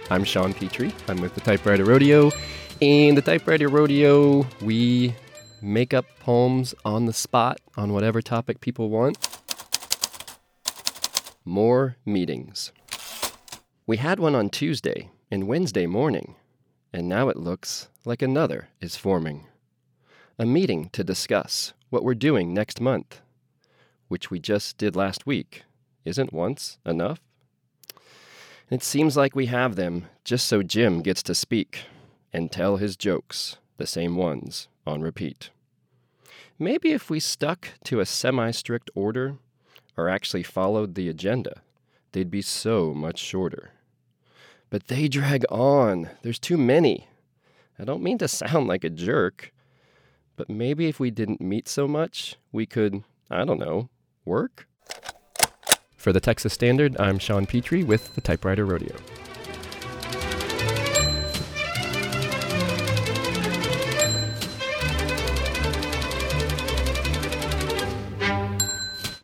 I'm Sean Petrie. I'm with the Typewriter Rodeo. In the Typewriter Rodeo, we make up poems on the spot on whatever topic people want. More meetings. We had one on Tuesday and Wednesday morning, and now it looks like another is forming. A meeting to discuss what we're doing next month, which we just did last week. Isn't once enough? It seems like we have them just so Jim gets to speak and tell his jokes, the same ones, on repeat. Maybe if we stuck to a semi-strict order, or actually followed the agenda, they'd be so much shorter. But they drag on. There's too many. I don't mean to sound like a jerk, but maybe if we didn't meet so much, we could, work? For the Texas Standard, I'm Sean Petrie with the Typewriter Rodeo.